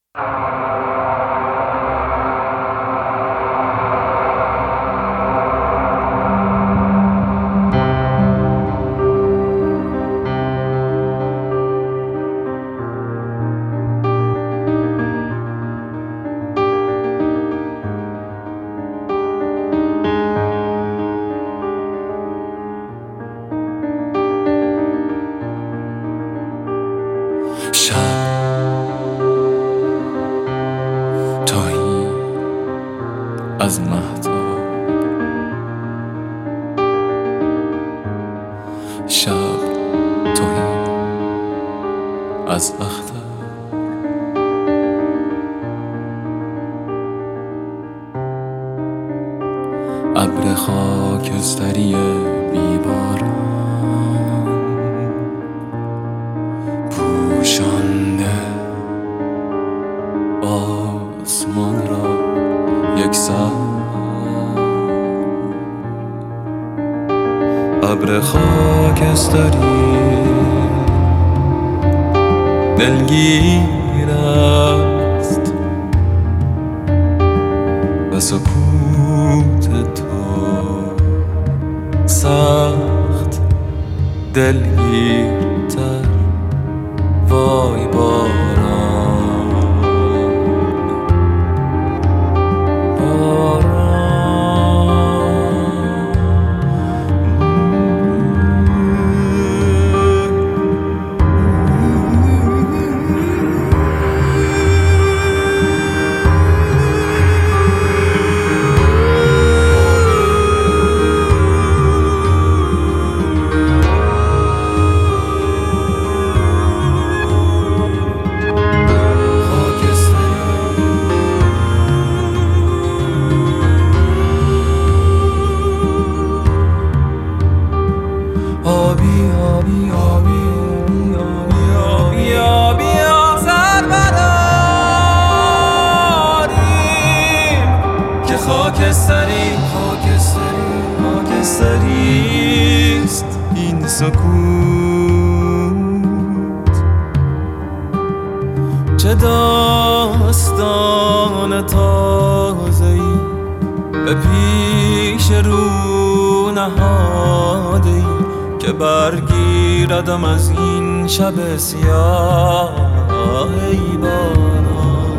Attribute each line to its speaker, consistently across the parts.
Speaker 1: شب تاهی از مهتاب، شب تاهی از اختر، ابر خاکستری بیباران پوشانده آسمان را یکسان، ابر خاکستری دلگیر است و سکوت تو سخت دلگیرتر. وای باران خاکستریست این سکوت. چه داستان تازه‌ای به پیش رو نهاده‌ای که برگیردم از این شب سیاه. ای باران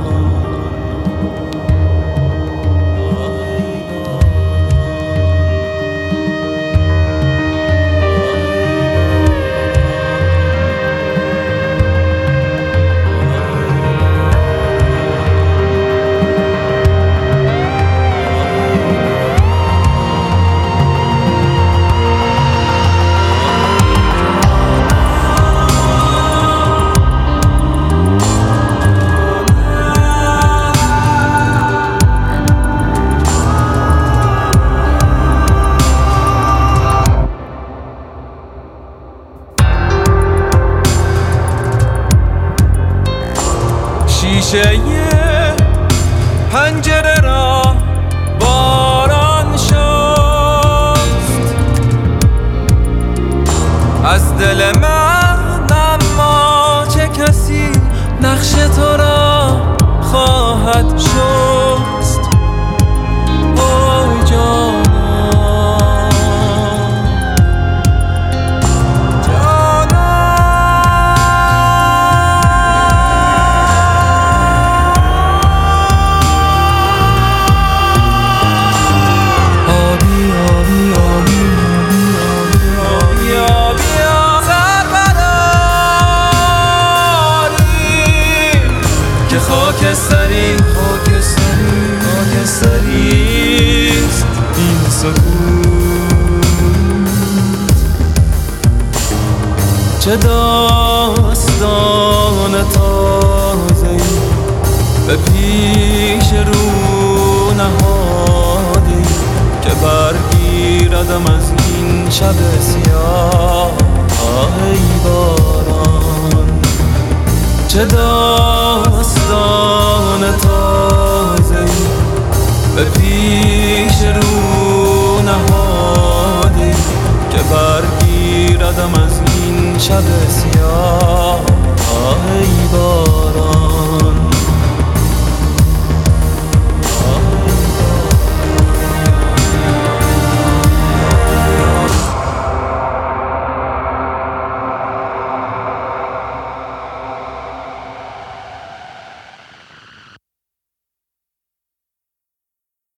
Speaker 1: شیشه پنجره را باران شست از دل من، اما چه کسی نقش تو را خواهد شست. اوی جانم خاکستریست این سکوت. چه داستان تازه‌ای به پیش رو نهاده‌ای که برگیردم از این شب سیاه. ای باران چه